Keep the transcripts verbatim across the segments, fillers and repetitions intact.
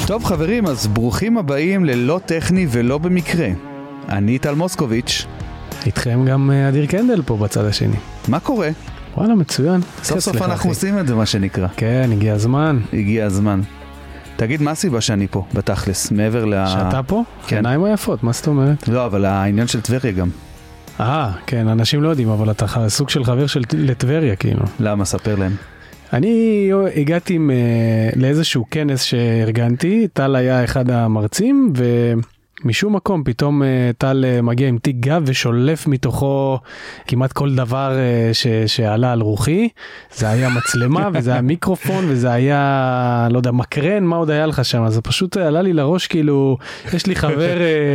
טוב חברים, אז ברוכים הבאים ללא טכני ולא במקרה. אני טל מוסקוביץ'. איתכם גם אדיר קנדל פה בצד השני. מה קורה? וואלה, מצוין. סוף סוף אנחנו עושים את זה, מה שנקרא. כן, הגיע הזמן. הגיע הזמן. תגיד, מה הסיבה שאני פה, בתכלס, מעבר ל... שאתה פה? כן. עיניים היפות, מה זאת אומרת? לא, אבל העניין של טבריה גם. אה, כן, אנשים לא יודעים, אבל אתה סוג של חבר של לטבריה, כאילו. למה? ספר להם. אני הגעתי עם, לאיזשהו כנס שארגנתי, טל היה אחד המרצים, ומשום מקום פתאום טל מגיע עם תיק גב ושולף מתוכו כמעט כל דבר ש, שעלה על רוחי. זה היה מצלמה וזה היה מיקרופון וזה היה, לא יודע, מקרן, מה עוד היה לך שם? אז זה פשוט עלה לי לראש, כאילו, יש לי חבר,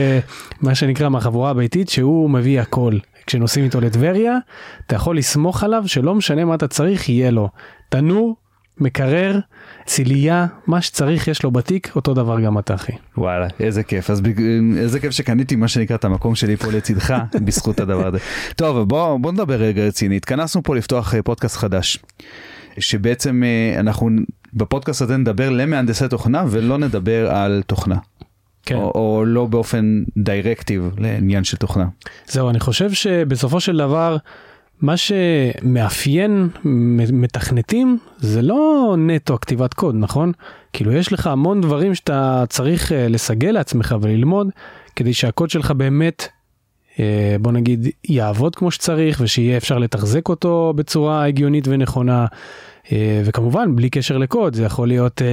מה שנקרא מהחבורה הביתית, שהוא מביא הכל. כשנוסעים איתו לטבריה, אתה יכול לסמוך עליו שלא משנה מה אתה צריך, יהיה לו. תנור, מקרר, ציליה, מה שצריך יש לו בתיק, אותו דבר גם אתה, אחי. וואלה, איזה כיף. אז איזה כיף שקניתי מה שנקרא את המקום שלי פה לצדך, בזכות הדבר הזה. טוב, בוא, בוא נדבר רגע רציני. התכנסנו פה לפתוח פודקאסט חדש, שבעצם אנחנו בפודקאסט הזה נדבר למהנדסי תוכנה, ולא נדבר על תוכנה. כן. או, או לא באופן דירקטיב לעניין של תוכנה. זהו, אני חושב שבסופו של דבר, מה שמאפיין מתכנתים, זה לא נטו כתיבת קוד, נכון? כאילו יש לך המון דברים שאתה צריך לסגל לעצמך וללמוד, כדי שהקוד שלך באמת, בוא נגיד, יעבוד כמו שצריך, ושיהיה אפשר לתחזק אותו בצורה הגיונית ונכונה, וכמובן, בלי קשר לקוד, זה יכול להיות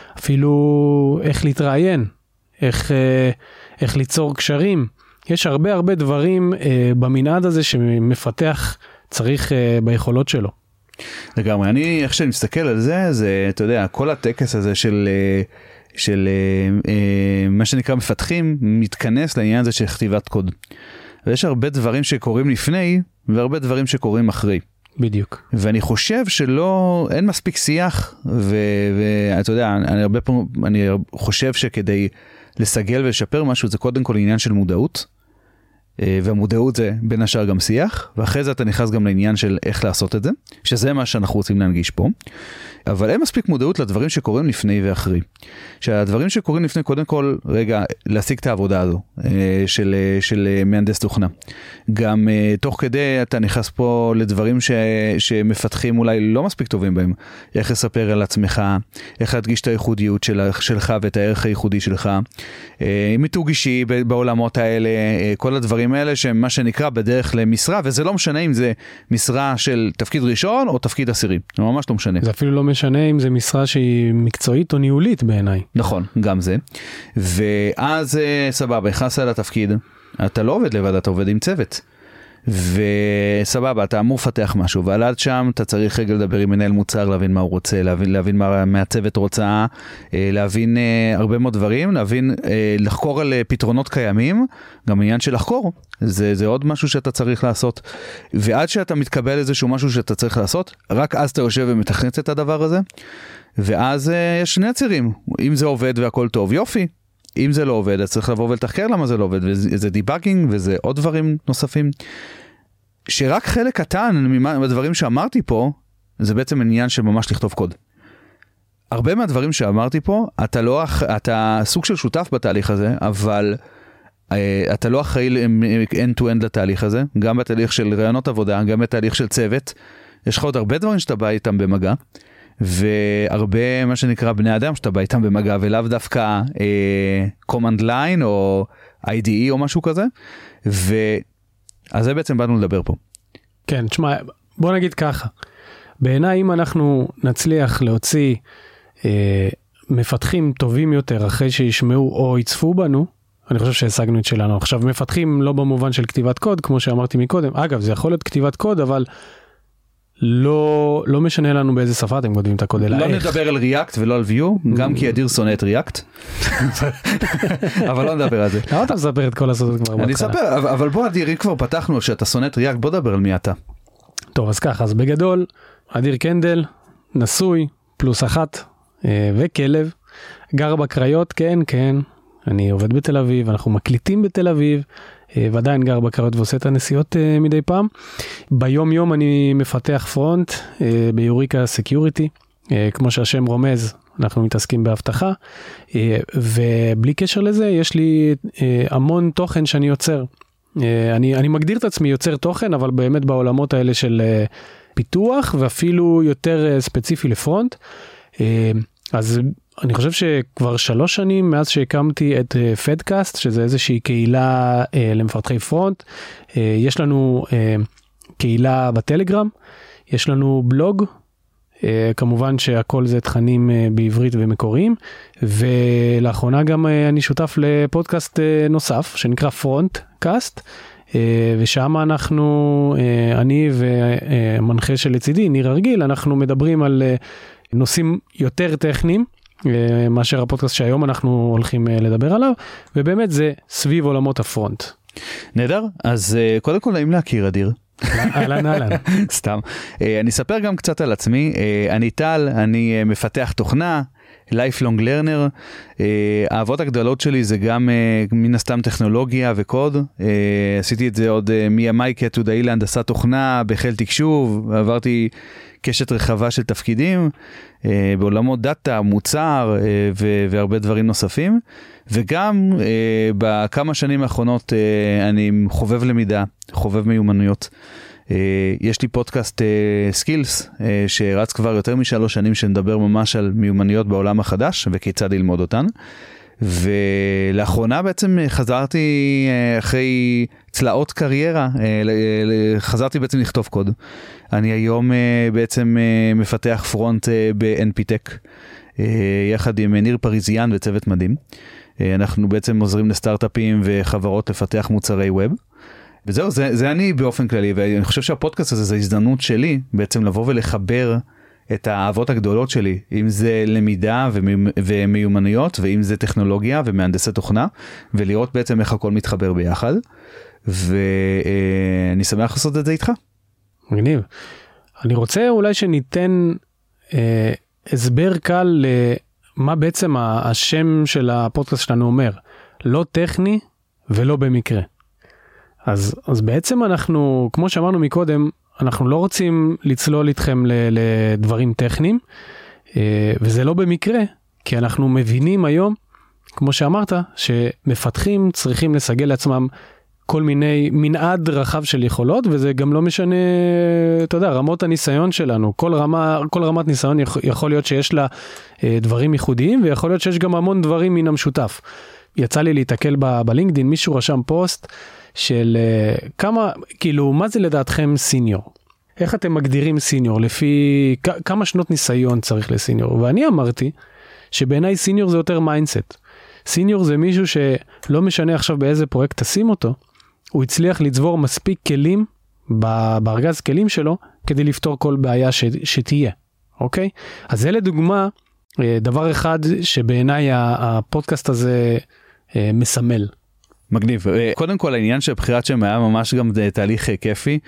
אפילו איך להתראיין, איך, איך ליצור קשרים. יש הרבה הרבה דברים במנעד הזה שמפתח צריך ביכולות שלו. לגמרי, אני, איך שאני מסתכל על זה, זה, אתה יודע, כל הטקס הזה של, של מה שנקרא מפתחים, מתכנס לעניין הזה של כתיבת קוד. ויש הרבה דברים שקורים לפני, והרבה דברים שקורים אחרי. בדיוק. ואני חושב שלא, אין מספיק שיח, ואתה יודע, אני הרבה פעמים, אני חושב שכדי לסגל ולשפר משהו, זה קודם כל עניין של מודעות, והמודעות זה בין השאר גם שיח, ואחרי זה אתה נכנס גם לעניין של איך לעשות את זה, שזה מה שאנחנו רוצים להנגיש פה, אבל אין מספיק מודעות לדברים שקורים לפני ואחרי. שהדברים שקורים לפני, קודם כל, רגע, להשיג את העבודה הזו, של, של מהנדס תוכנה. גם תוך כדי אתה נכנס פה לדברים ש, שמפתחים אולי לא מספיק טובים בהם, איך לספר על עצמך, איך להדגיש את הייחודיות של, שלך ואת הערך הייחודי שלך, מיתוג אישי בעולמות האלה, כל הדברים האלה שהם מה שנקרא בדרך למשרה, וזה לא משנה אם זה משרה של תפקיד ראשון או תפקיד עשירי, זה ממש לא משנה. זה אפילו לא משנה אם זה משרה שהיא מקצועית או ניהולית בעיניי. נכון, גם זה. ואז סבבה, נכנס לתפקיד, אתה לא עובד לבד, אתה עובד עם צוות. וסבבה, אתה אמור לפתח משהו, ועל עד שם אתה צריך רגע לדבר עם מנהל מוצר, להבין מה הוא רוצה, להבין, להבין מה מהצוות רוצה, להבין הרבה מאוד דברים, להבין, לחקור על פתרונות קיימים, גם עניין של לחקור, זה, זה עוד משהו שאתה צריך לעשות, ועד שאתה מתקבל איזשהו משהו שאתה צריך לעשות, רק אז אתה יושב ומתכנת את הדבר הזה, ואז יש שני צירים, אם זה עובד והכל טוב, יופי, אם זה לא עובד, אז צריך לבוא ולתחקר למה זה לא עובד, וזה דיבאגינג, וזה עוד דברים נוספים, שרק חלק קטן מהדברים שאמרתי פה, זה בעצם עניין של ממש לכתוב קוד. הרבה מהדברים שאמרתי פה, אתה לא, אתה סוג של שותף בתהליך הזה, אבל אתה לא אחראי end-to-end לתהליך הזה, גם בתהליך של רעיונות עבודה, גם בתהליך של צוות, יש לך עוד הרבה דברים שאתה בא איתם במגע, והרבה מה שנקרא בני אדם שאתה בא איתם במגע, ולאו דווקא אה, command line או איי די אי או משהו כזה, ואז זה בעצם באנו לדבר פה. כן, תשמע, בוא נגיד ככה, בעיניי אם אנחנו נצליח להוציא אה, מפתחים טובים יותר אחרי שישמעו או יצפו בנו, אני חושב שהשגנו את שלנו. עכשיו מפתחים לא במובן של כתיבת קוד, כמו שאמרתי מקודם, אגב זה יכול להיות כתיבת קוד, אבל לא, לא משנה לנו באיזה שפה אתם כותבים את הקוד, אלא לא איך. נדבר על ריאקט ולא על ויו, גם כי אדיר שונא את ריאקט, אבל לא נדבר על זה. למה אתה מספר את כל הסודות כבר? אני אספר, אבל בוא אדיר, אם כבר פתחנו שאתה שונא את ריאקט, בוא נדבר על מי אתה. טוב, אז ככה, אז בגדול, אדיר קנדל, נשוי, פלוס אחת, וכלב, גר בקריות, כן, כן, אני עובד בתל אביב, אנחנו מקליטים בתל אביב, ועדיין גר בקריות ועושה את הנסיעות מדי פעם. ביום יום אני מפתח פרונט ביוריקה סקיוריטי, כמו שהשם רומז, אנחנו מתעסקים בהבטחה, ובלי קשר לזה יש לי המון תוכן שאני יוצר. אני, אני מגדיר את עצמי יוצר תוכן, אבל באמת בעולמות האלה של פיתוח, ואפילו יותר ספציפי לפרונט. אז אני חושב שכבר שלוש שנים מאז שהקמתי את פדקאסט, שזה איזושהי קהילה למפתחי פרונט, יש לנו קהילה בטלגרם, יש לנו בלוג, כמובן שהכל זה תכנים בעברית ומקוריים, ולאחרונה גם אני שותף לפודקאסט נוסף שנקרא פרונט קאסט, ושם אנחנו, אני ומנחה שלצידי, ניר הרגיל, אנחנו מדברים על נושאים יותר טכניים, מאשר הפודקאסט שהיום אנחנו הולכים לדבר עליו, ובאמת זה סביב עולמות הפרונט. נהדר, אז קודם כל נעים להכיר אדיר. אהלן אהלן. סתם. אני אספר גם קצת על עצמי, אני טל, אני מפתח תוכנה, lifelong learner, האהבות הגדולות שלי זה גם מן הסתם טכנולוגיה וקוד, עשיתי את זה עוד מימיי כעתודאי להנדסת תוכנה, בחיל תקשוב, עברתי קשת רחבה של תפקידים, בעולמות דאטה, מוצר והרבה דברים נוספים, וגם בכמה שנים האחרונות אני חובב למידה, חובב מיומנויות. יש לי פודקאסט סקילס שרץ כבר יותר משלוש שנים שנדבר ממש על מיומנויות בעולם החדש וכיצד ללמוד אותן, ולאחרונה בעצם חזרתי אחרי צלעות קריירה, חזרתי בעצם לכתוב קוד. אני היום בעצם מפתח פרונט ב-אן פי טק יחד עם ניר פריזיאן וצוות מדהים. אנחנו בעצם עוזרים לסטארט-אפים וחברות לפתח מוצרי ווב. וזהו, זה, זה אני באופן כללי, ואני חושב שהפודקאסט הזה זה הזדמנות שלי בעצם לבוא ולחבר את האהבות הגדולות שלי, אם זה למידה ומיומנויות, ואם זה טכנולוגיה ומהנדסי תוכנה, ולראות בעצם איך הכל מתחבר ביחד, ואני שמח לעשות את זה איתך. מגניב. אני רוצה אולי שניתן אה, הסבר קל למה בעצם השם של הפודקאסט שלנו אומר, לא טכני ולא במקרה. אז, אז בעצם אנחנו, כמו שאמרנו מקודם, אנחנו לא רוצים לצלול איתכם לדברים טכניים, וזה לא במקרה, כי אנחנו מבינים היום, כמו שאמרת, שמפתחים צריכים לסגל לעצמם כל מיני מנעד רחב של יכולות, וזה גם לא משנה, אתה יודע, רמות הניסיון שלנו. כל רמה, כל רמת ניסיון יכול להיות שיש לה דברים ייחודיים, ויכול להיות שיש גם המון דברים מן המשותף. יצא לי להתקל ב- בלינקדין, מישהו רשם פוסט של uh, כמה, כאילו, מה זה לדעתכם סיניור? איך אתם מגדירים סיניור? לפי כ- כמה שנות ניסיון צריך לסיניור? ואני אמרתי שבעיניי סיניור זה יותר מיינדסט. סיניור זה מישהו שלא משנה עכשיו באיזה פרויקט תשים אותו, הוא הצליח לצבור מספיק כלים ב- בארגז כלים שלו, כדי לפתור כל בעיה ש- שתהיה. אוקיי? אז זה לדוגמה, דבר אחד שבעיניי הפודקאסט הזה מסמל. מגניב. קודם כל העניין של בחירת שם היה ממש גם תהליך כיפי.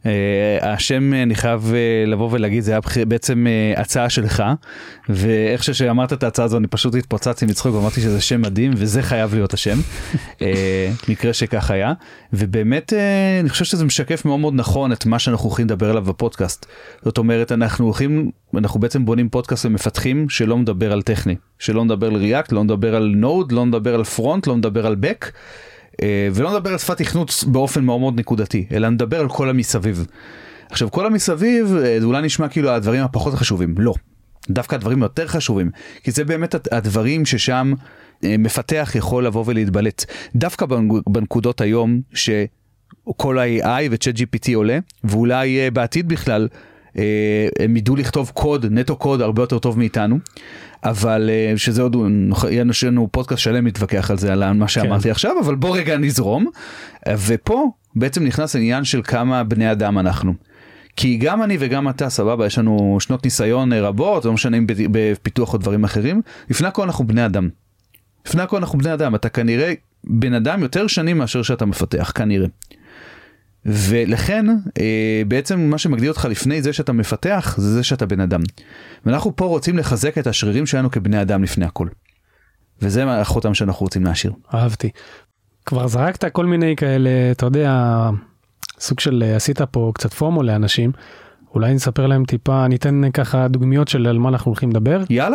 השם אני חייב לבוא ולהגיד, זה היה בעצם הצעה שלך, ואיך שאמרת את ההצעה הזו אני פשוט התפוצצתי מצחוק ואמרתי שזה שם מדהים, וזה חייב להיות השם. מקרה שכך היה, ובאמת אני חושב שזה משקף מאוד מאוד נכון את מה שאנחנו הולכים לדבר עליו בפודקאסט. זאת אומרת, אנחנו הולכים, אנחנו בעצם בונים פודקאסט ומפתחים שלא מדבר על טכני, שלא מדבר על ריאקט, לא מדבר על נוד, לא מדבר על פרונט, לא מדבר על בק, ולא נדבר על שפת תכנות באופן מאוד מאוד נקודתי, אלא נדבר על כל המסביב. עכשיו, כל המסביב, זה אולי נשמע כאילו הדברים הפחות חשובים. לא. דוווקא הדברים יותר חשובים. כי זה באמת הדברים ששם מפתח יכול לבוא ולהתבלט. דווקא בנקודות היום, שכל ה-איי איי ו-צ'אט ג'י פי טי עולה, ואולי בעתיד בכלל, הם ידעו לכתוב קוד, נטו קוד, הרבה יותר טוב מאיתנו. אבל שזה עוד, יש לנו פודקאסט שלם מתווכח על זה, על מה שאמרתי עכשיו, אבל בוא רגע נזרום, ופה בעצם נכנס העניין של כמה בני אדם אנחנו. כי גם אני וגם אתה, סבבה, יש לנו שנות ניסיון רבות, לא משנה אם בפיתוח או דברים אחרים, לפני הכל אנחנו בני אדם. לפני הכל אנחנו בני אדם, אתה כנראה בן אדם יותר שנים מאשר שאתה מפתח, כנראה. ולכן בעצם מה שמגדיר אותך לפני זה שאתה מפתח זה זה שאתה בן אדם, ואנחנו פה רוצים לחזק את השרירים שלנו כבני אדם לפני הכל, וזה החותם שאנחנו רוצים להשאיר. אהבתי. כבר זרקת כל מיני כאלה, אתה יודע, סוג של עשית פה קצת פומו לאנשים, אולי נספר להם טיפה, ניתן ככה דוגמיות של על מה אנחנו הולכים לדבר. יאללה.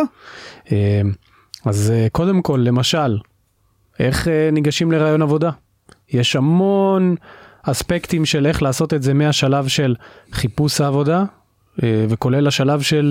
אז קודם כל, למשל, איך ניגשים לרעיון עבודה? יש המון אספקטים של איך לעשות את זה מהשלב של חיפוש העבודה, וכולל השלב של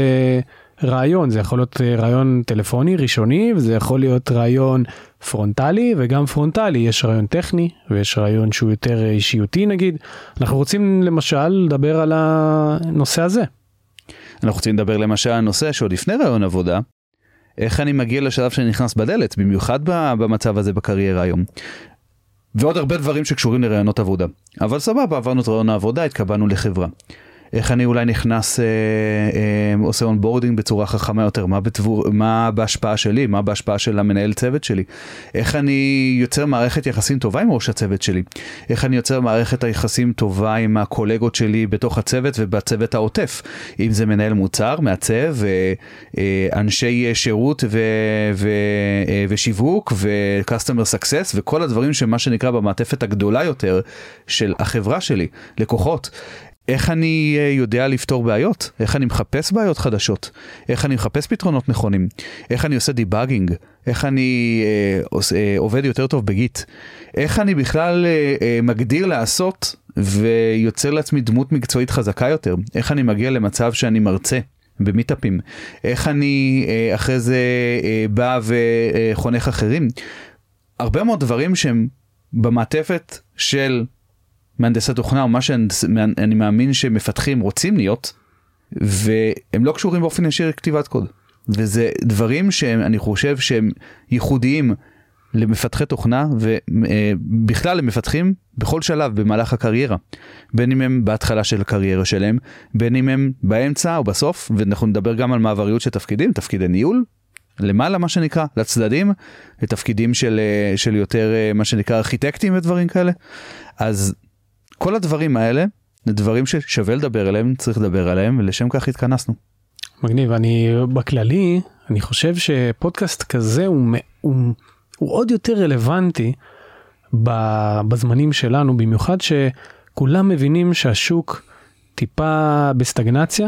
רעיון. זה יכול להיות רעיון טלפוני, ראשוני, וזה יכול להיות רעיון פרונטלי, וגם פרונטלי. יש רעיון טכני, ויש רעיון שהוא יותר אישיותי נגיד. אנחנו רוצים למשל לדבר על הנושא הזה. אנחנו רוצים לדבר למשל על הנושא שעוד לפני רעיון עבודה, איך אני מגיע לשלב שאני נכנס בדלת, במיוחד במצב הזה בקריירה היום. ועוד הרבה דברים שקשורים לרעיונות עבודה. אבל סבבה, עברנו את רעיון העבודה, התקבלנו לחברה. איך אני אולי נכנס, אה, אה, עושה אונבורדינג בצורה חכמה יותר, מה, בתבור, מה בהשפעה שלי, מה בהשפעה של המנהל צוות שלי, איך אני יוצר מערכת יחסים טובה עם ראש הצוות שלי, איך אני יוצר מערכת היחסים טובה עם הקולגות שלי בתוך הצוות ובצוות העוטף, אם זה מנהל מוצר, מעצב, אה, אנשי שירות ו, ו, אה, ושיווק ו-customer success וכל הדברים שמה שנקרא במעטפת הגדולה יותר של החברה שלי, לקוחות. איך אני יודע לפתור בעיות? איך אני מחפש בעיות חדשות? איך אני מחפש פתרונות נכונים? איך אני עושה דיבאגינג? איך אני אה, עוש, אה, עובד יותר טוב בגיט? איך אני בכלל אה, אה, מגדיר לעשות ויוצר לעצמי דמות מקצועית חזקה יותר? איך אני מגיע למצב שאני מרצה במיטאפים? איך אני אה, אחרי זה אה, בא וחונך אחרים? הרבה מאוד דברים שהם במעטפת של מהנדסי תוכנה, או מה שאני מאמין שמפתחים רוצים להיות, והם לא קשורים באופן ישיר לכתיבת קוד. וזה דברים שאני חושב שהם ייחודיים למפתחי תוכנה, ובכלל למפתחים בכל שלב במהלך הקריירה. בין אם הם בהתחלה של הקריירה שלהם, בין אם הם באמצע או בסוף, ואנחנו נדבר גם על מעבריות של תפקידים, תפקידי ניהול, למעלה מה שנקרא, לצדדים, לתפקידים של, של יותר מה שנקרא ארכיטקטים ודברים כאלה. אז כל הדברים האלה, זה דברים ששווה לדבר עליהם, צריך לדבר עליהם, ולשם כך התכנסנו. מגניב, אני בכללי, אני חושב שפודקאסט כזה הוא, הוא, הוא עוד יותר רלוונטי בזמנים שלנו, במיוחד שכולם מבינים שהשוק טיפה בסטגנציה,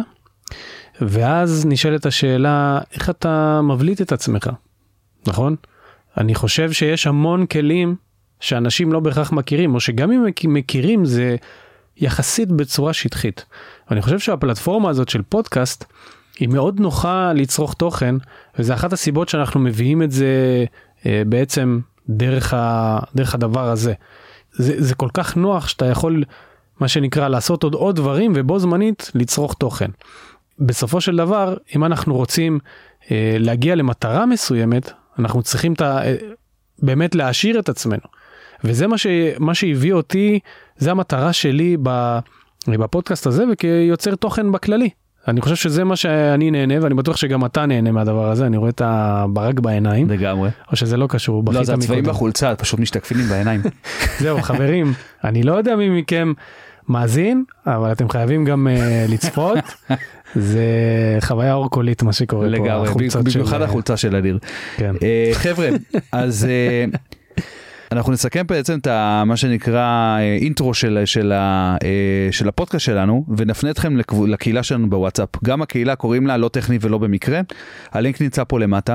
ואז נשאלת השאלה, איך אתה מבליט את עצמך, נכון? אני חושב שיש המון כלים שאנשים לא בהכרח מכירים, או שגם אם מכירים זה יחסית בצורה שטחית. ואני חושב שהפלטפורמה הזאת של פודקאסט, היא מאוד נוחה לצרוך תוכן, וזה אחת הסיבות שאנחנו מביאים את זה אה, בעצם דרך, ה, דרך הדבר הזה. זה, זה כל כך נוח שאתה יכול, מה שנקרא, לעשות עוד עוד דברים, ובו זמנית לצרוך תוכן. בסופו של דבר, אם אנחנו רוצים אה, להגיע למטרה מסוימת, אנחנו צריכים ת, אה, באמת להעשיר את עצמנו. וזה מה, ש, מה שהביא אותי, זה המטרה שלי בפודקאסט הזה, וכיוצר תוכן בכללי. אני חושב שזה מה שאני נהנה, ואני בטוח שגם אתה נהנה מהדבר הזה, אני רואה את הברק בעיניים. לגמרי. או שזה לא קשור. לא, זה הצבעים בחולצה, פשוט משתקפינים בעיניים. זהו, חברים, אני לא יודע מי מכם מאזין, אבל אתם חייבים גם uh, לצפות. זה חוויה אורקולית מה שקורה פה. לגמרי, במיוחד החולצה של אדיר. כן. Uh, חבר'ה, אז... Uh, אנחנו נסכם בעצם את מה שנקרא אינטרו של, של, של הפודקאסט שלנו, ונפנה אתכם לקהילה שלנו בוואטסאפ. גם הקהילה קוראים לה לא טכני ולא במקרה, הלינק נמצא פה למטה,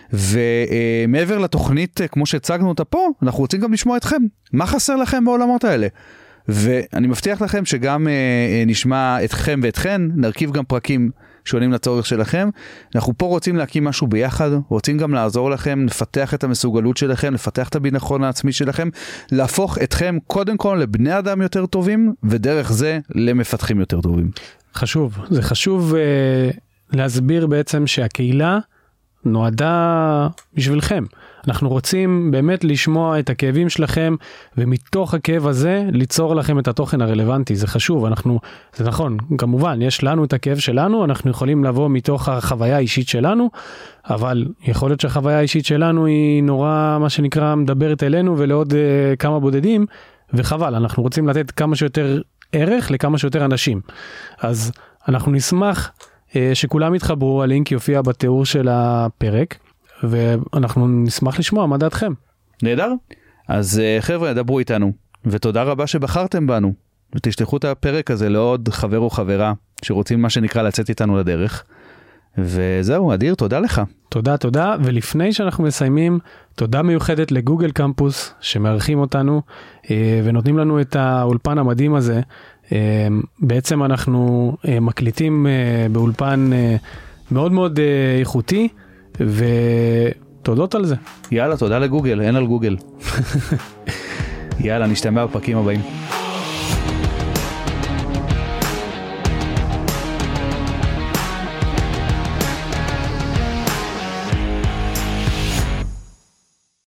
ומעבר לתוכנית כמו שהצגנו אותה פה, אנחנו רוצים גם לשמוע אתכם. מה חסר לכם בעולמות האלה? ואני מבטיח לכם שגם נשמע אתכם ואתכן, נרכיב גם פרקים שונים לצורך שלכם. אנחנו פה רוצים להקים משהו ביחד, רוצים גם לעזור לכם, לפתח את המסוגלות שלכם, לפתח את הביטחון העצמי שלכם, להפוך אתכם קודם כל לבני אדם יותר טובים, ודרך זה למפתחים יותר טובים. חשוב, זה חשוב uh, להסביר בעצם שהקהילה נועדה בשבילכם. אנחנו רוצים באמת לשמוע את הכאבים שלכם, ומתוך הכאב הזה ליצור לכם את התוכן הרלוונטי. זה חשוב, אנחנו, זה נכון, כמובן, יש לנו את הכאב שלנו, אנחנו יכולים לבוא מתוך החוויה האישית שלנו, אבל יכול להיות שהחוויה האישית שלנו היא נורא, מה שנקרא, מדברת אלינו ולעוד uh, כמה בודדים, וחבל, אנחנו רוצים לתת כמה שיותר ערך לכמה שיותר אנשים. אז אנחנו נשמח uh, שכולם יתחברו, הלינק יופיע בתיאור של הפרק, ואנחנו נשמח לשמוע מה דעתכם. נהדר. אז חבר'ה, דברו איתנו, ותודה רבה שבחרתם בנו, ותשלחו את הפרק הזה לעוד חבר או חברה שרוצים מה שנקרא לצאת איתנו לדרך. וזהו, אדיר, תודה לך. תודה, תודה. ולפני שאנחנו מסיימים, תודה מיוחדת לגוגל קמפוס שמארחים אותנו ונותנים לנו את האולפן המדהים הזה. בעצם אנחנו מקליטים באולפן מאוד מאוד איכותי, ותודות על זה. יאללה, תודה לגוגל, אין על גוגל. יאללה, נשתמע בפרקים הבאים.